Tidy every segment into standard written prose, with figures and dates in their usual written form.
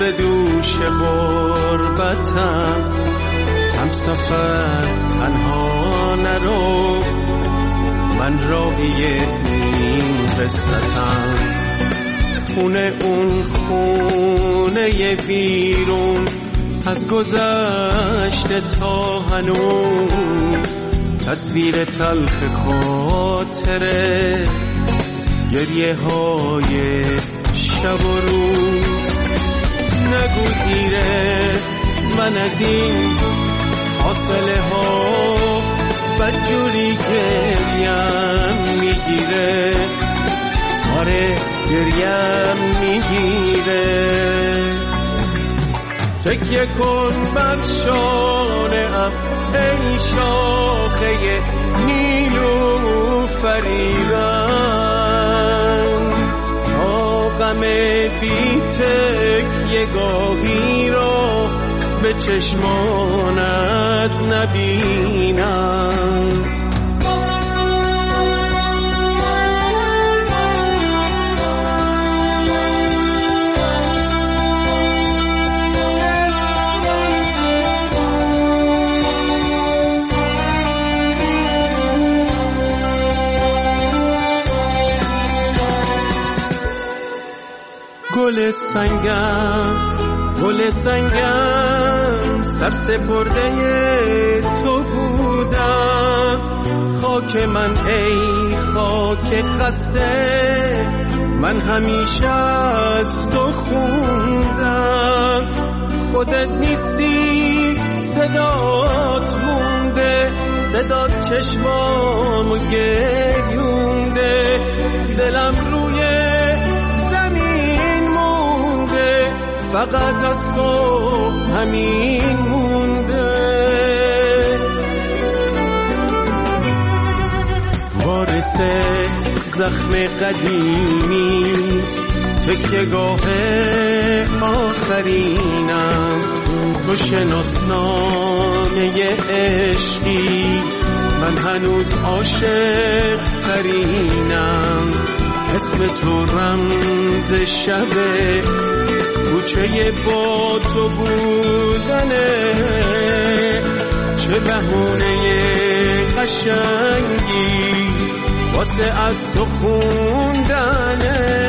به دوش غربتم، هم سفر تنها نرو، من راهی این قصتم. خونه اون خونه بیرون از گذشته تا هنوز، تصویر تلخ خاطره، گریه های شب و روز. نگو دیره من از این فاصله ها بدجوری گریم میگیره، آره گریم میگیره. تکیه کن بر شانه‌ام ای شاخه نیلوفریدن، تا غم بی تکیه گاهی را به چشمانت نبینم. گل سنگم سر سپرده تو بودم، خاک من ای خاک خسته، من همیشه از تو خوندم. خودت نیستی صدات مونده، صدات چشمامو گریونده، دلم روی فقط از تو همین مونده. وارث زخم قدیمی، تکیه‌گاه آخرینم، تو شناسنامه عشقی، من هنوز عاشق ترینم. اسم تو رمز شبه، کوچه با تو بودنه، چه بهونه قشنگی واسه از تو خوندنه.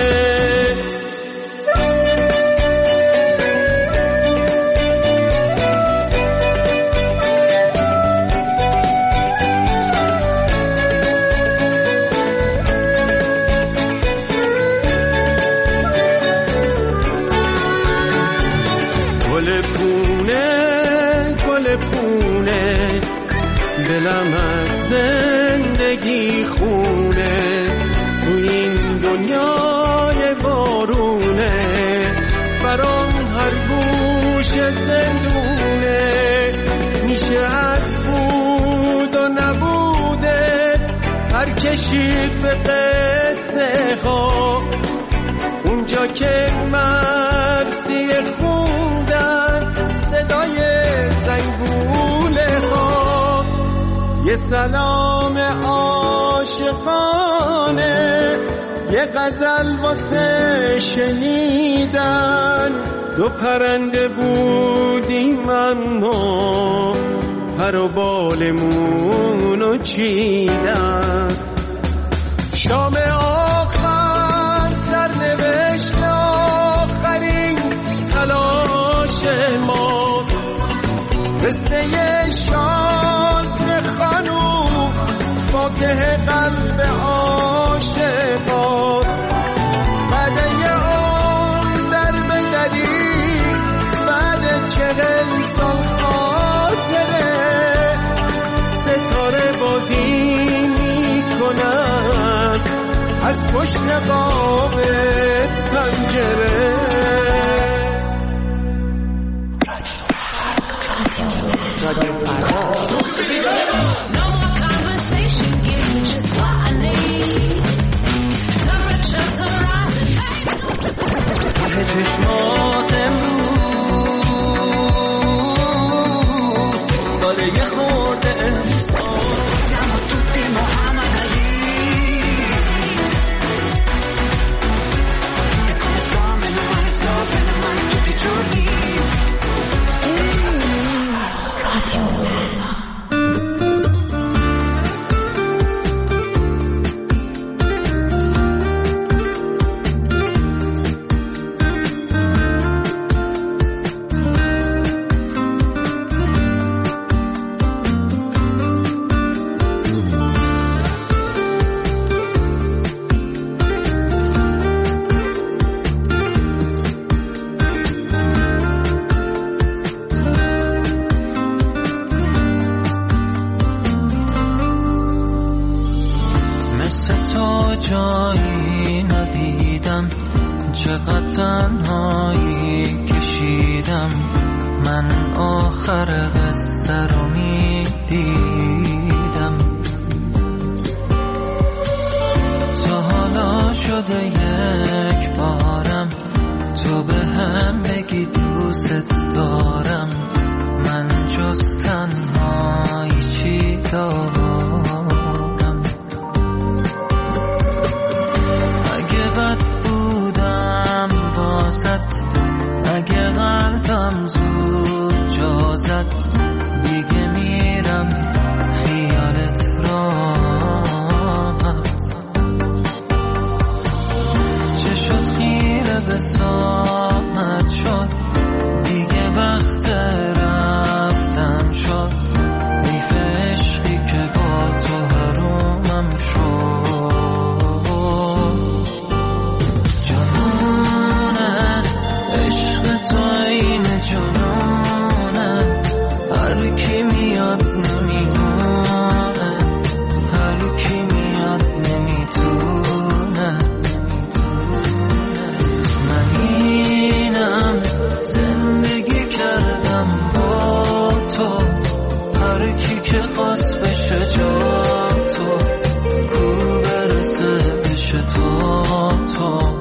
دلم از زندگی خونه، تو این دنیای بارونه، برام هر گوش زندونه. میشه از بود و نبوده هر کشید به قصه ها، اونجا که مرسی خوندن صدای زنگوله ها. یه سلام عاشقانه، یه غزل واسه شنیدن، دو پرنده بودیم اما پر و بالمونو چیدن. شام آخر سرنوشت آخرین تلاش ماست، قصه شازده خانوم فاتح قلب عاشقاست. بعد یه عمر در بدری، بعد 40 سال خاطره، ستاره بازی میکنن از پشت قاب پنجره. چشمات امروز داره یه خورده siamo tutti Muhammad Ali e come sto me ne mani sto bene mani جایی ندیدم، چقدر تنهایی کشیدم، من آخر قصه رو میدیدم. تا حالا شده یک بارم تو به هم بگی دوست دارم، من جز تنهایی چی دارم؟ اگه بد بودم واسط، اگه قلبم زود جا زد، دیگه میرم خیالت راحت. چه شد خیره به ساعت شد، دیگه وقت رفتن شد، حیف عشقی که با تو حرومم شد. جنونه عشق تو این جنونه، هر کی میاد نمیمونه، هر کی میاد نمیتونه. من اینم زندگی کردم با تو، هر کی که خواست بشه جا تو، کو برسه بشه تا تو.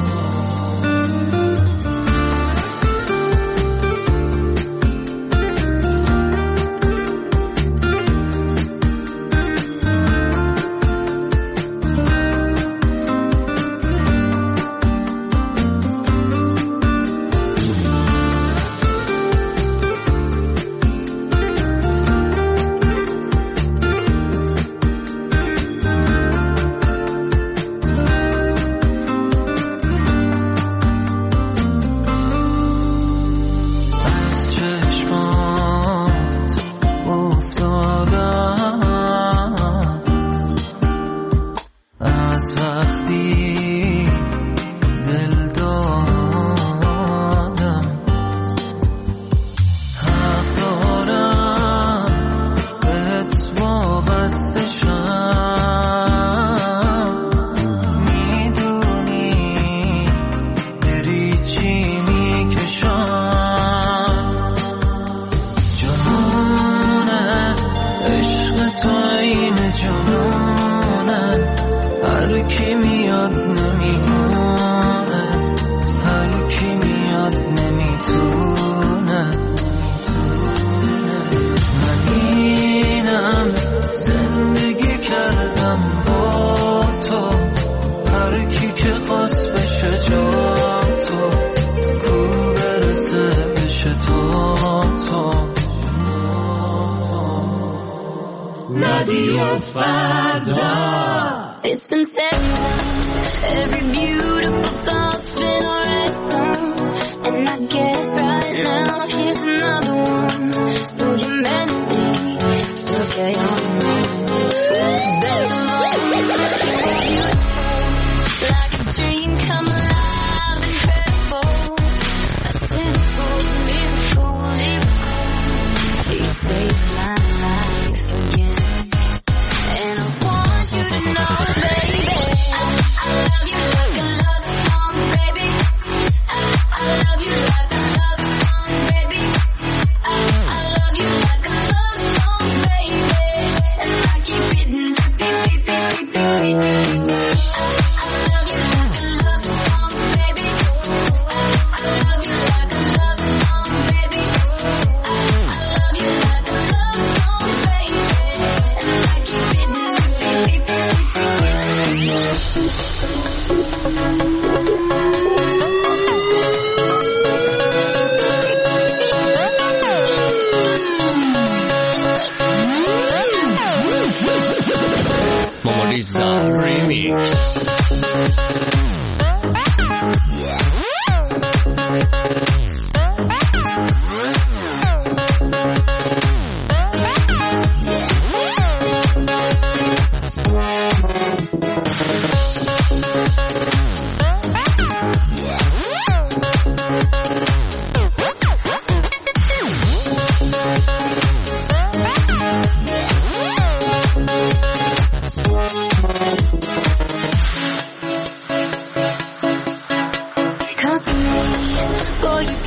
It's been said, every beautiful thought's been already sung, and I guess right now here's another one. So humanity, look at your like a dream come alive, incredible, a simple miracle, you saved my life again, and I want you to know, baby, I love you like a love song, baby. I love you like a love song, baby. I love you like a love song, baby. And I keep hitting repeat. I love you like a love song, baby. I love you like a love song, baby. I love you like a love song, baby. And I keep hitting repeat. Momolisa Remix.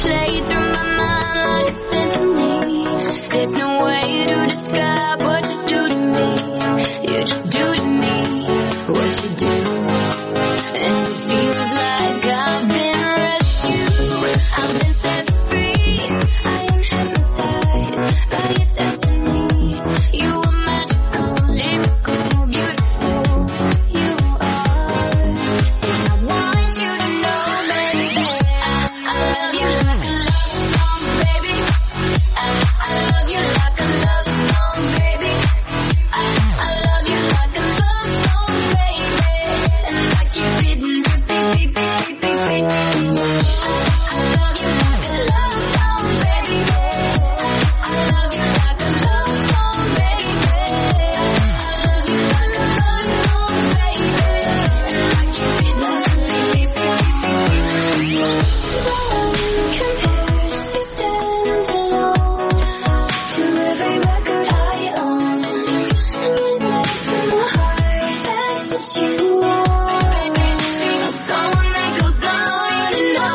play through my mind like a symphony. There's no way to describe what you do to me. You just do to me what you do. And it feels like I've been rescued. I've been set free. I am hypnotized by your destiny. You are magical, lyrical, beautiful. You are. And I want you to know, baby, I love you like a love song, baby. I love you like a love song, baby. I love you like a love song, baby. And like you didn't beep, beep, beep, beep, beep, beep, beep. I love you like a love song, baby. I love you like a love song, baby. I love you like a love song, baby. Like you didn't beep, beep, beep, beep, beep. No one compares to stand alone to every record I own. Music from my heart, that's what you are. A song that goes on and on.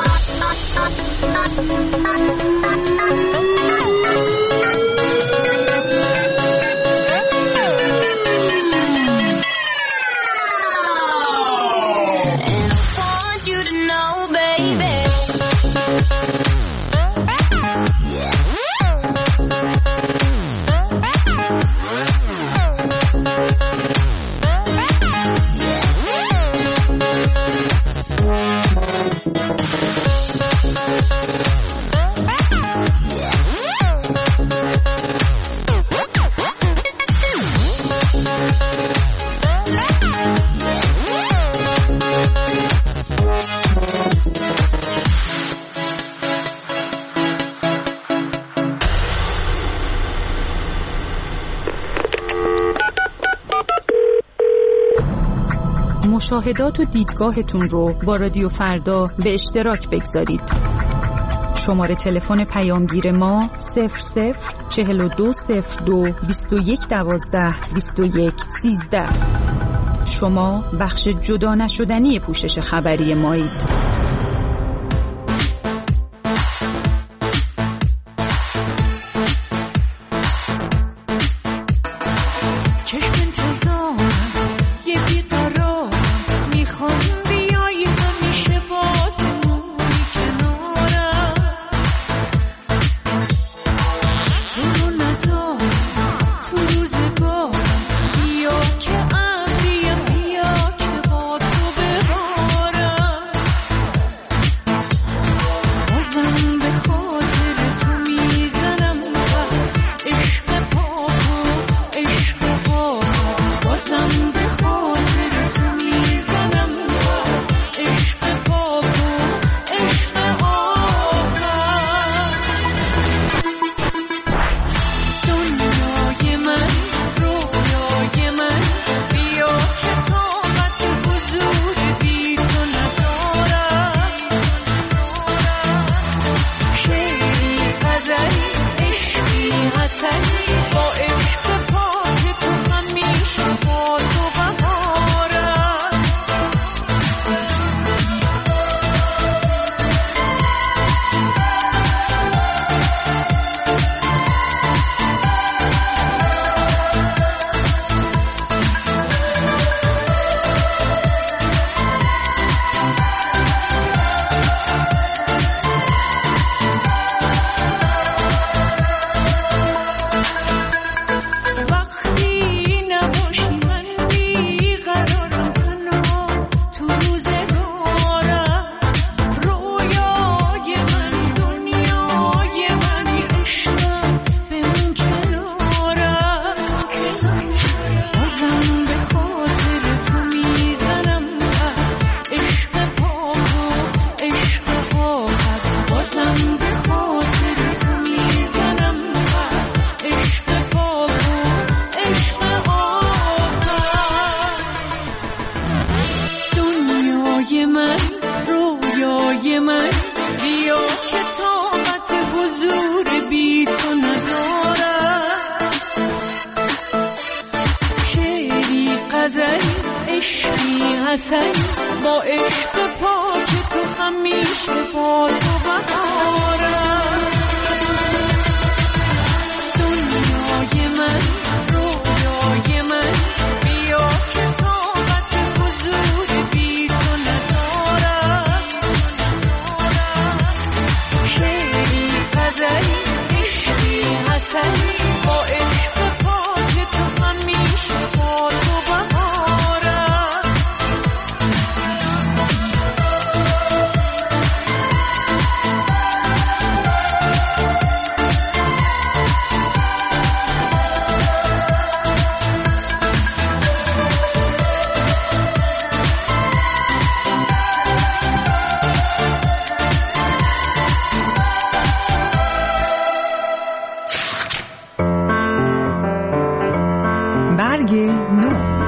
And I want you to know, baby. مشاهدات و دیدگاهتون رو با رادیو فردا به اشتراک بگذارید. شماره تلفن پیامگیر ما 00420221122113. شما بخش جدا نشدنی پوشش خبری مایید. حسن با عشق پاک تو همیشه با تو بهارم برگ نو.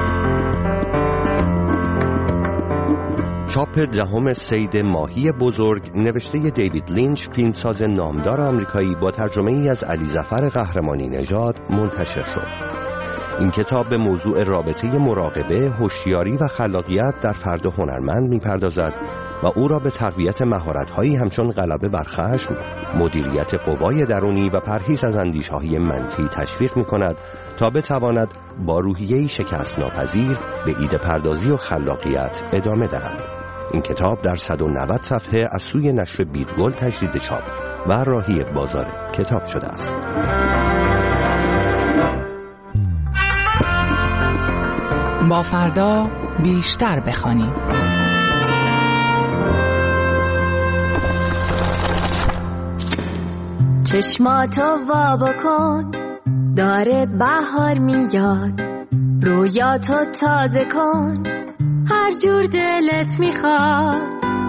چاپ 10 صید ماهی بزرگ نوشته دیوید لینچ، فیلمساز نامدار آمریکایی، با ترجمه ای از علی ظفر قهرمانی نژاد منتشر شد. این کتاب به موضوع رابطه مراقبه، هوشیاری و خلاقیت در فرد هنرمند می‌پردازد و او را به تقویت مهارت‌هایی همچون غلبه بر خشم، مدیریت قوای درونی و پرهیز از اندیشه‌های منفی تشویق می‌کند تا بتواند با روحیه‌ای شکست ناپذیر به ایده پردازی و خلاقیت ادامه دهد. این کتاب در 190 صفحه از سوی نشر بیدگل تجدید چاپ و راهی بازار کتاب شده است. با فردا بیشتر بخوانیم. چشماتو وا بکن، داره بهار میاد، رویاتو تازه کن، هر جور دلت میخواد.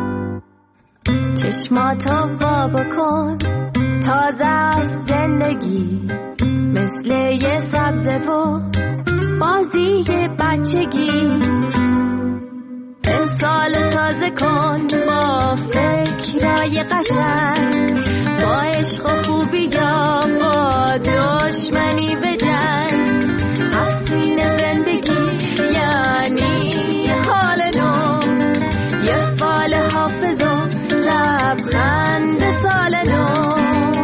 چشماتو وا بکن، تازه از زندگی، مثل یه سبزه و بازی بچگی. امسال تازه کن با فکرای قشنگ، با عشق و خوبی یا با دشمنی بجنگ. حسین زندگی یعنی حال نو، یه فال حافظ و لبخند سال نو.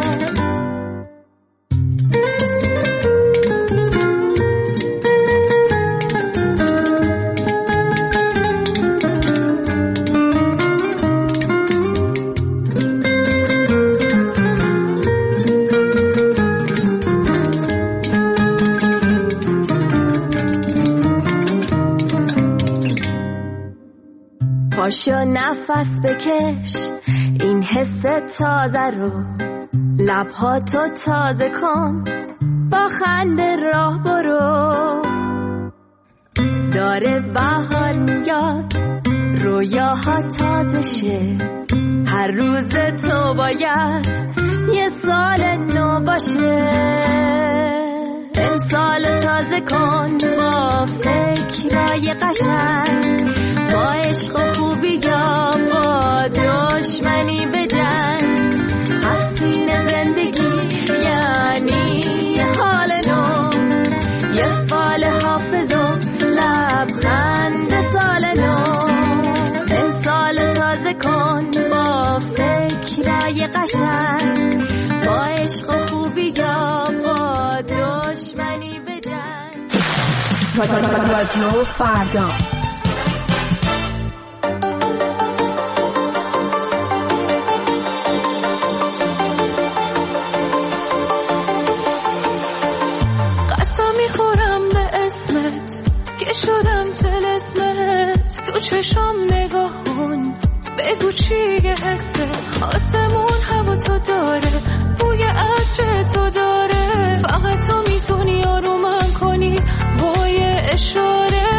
پاشو نفس بکش، این حس تازه رو، لبهاتو تازه کن، با خنده راه برو. داره بهار میاد، رویاها تازه شه، هر روز تو باید یه سال نو باشه. امسال تازه کن با فکرای قشنگ، با عشق و خوبی یا با دشمنی بجنگ. حسین زندگی یعنی حال نو، یه فال حافظ و لبخند سال نو. امسال تازه کن با فکرای قشنگ، با عشق و خوبی یا با دشمنی بجنگ. رادیو فردا. شدم طلسمت، تو چشم نگاه کن، بگو چیه حست. خواستمون هوا تو داره، بوی عطر تو داره، فقط تو میتونی آرومم کنی با یه اشاره.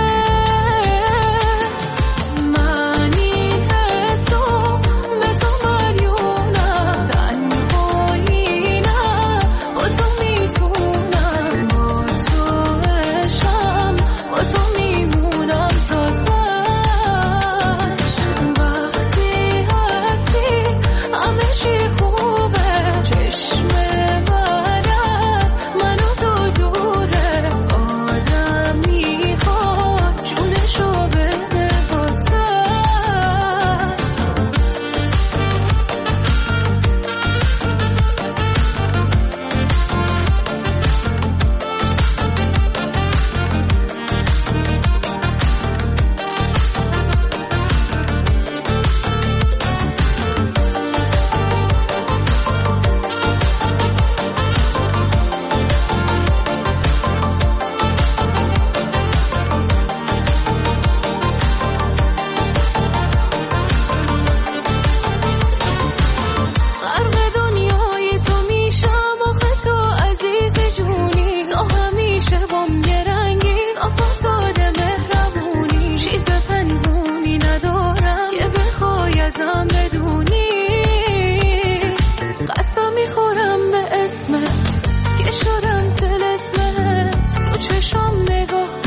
اسمت که شدم طلسمت، تو چشم نگاه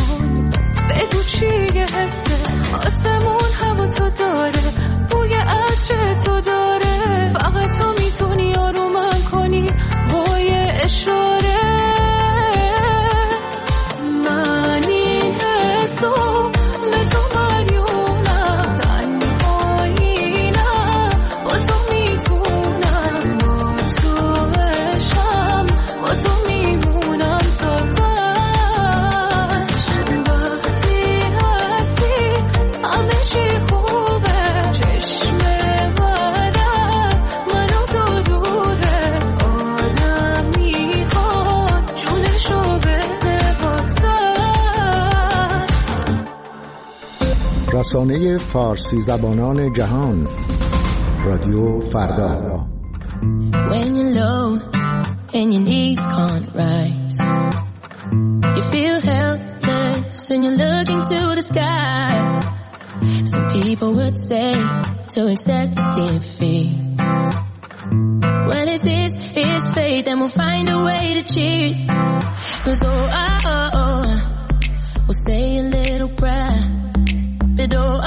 رسانه فارسی زبانان جهان، رادیو فردا. When you're low and your knees can't rise, you feel helpless and you're looking to the sky. Some people would say to accept defeat. Well, if this is fate, then we'll find a way to cheat. 'Cause we'll say a little prayer. But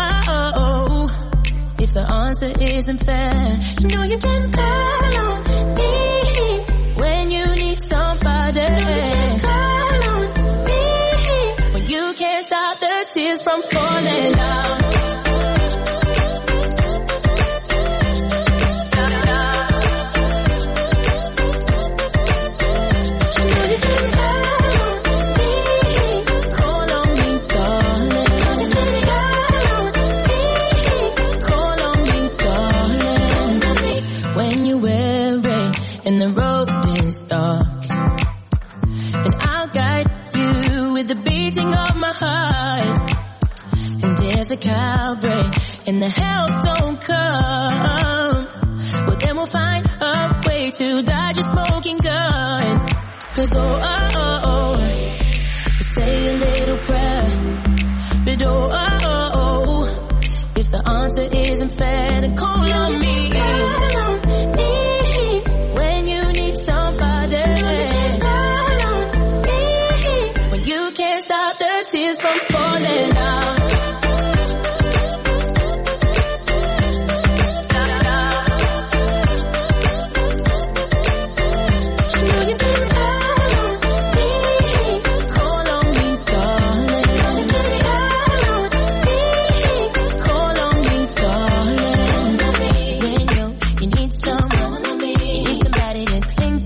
if the answer isn't fair, you know you can call on me when you need somebody. Call on me when you can't stop the tears from falling down. Calvary and the help don't come, well then we'll find a way to dodge a smoking gun. 'Cause we'll say a little prayer. But if the answer isn't fair, then call on me.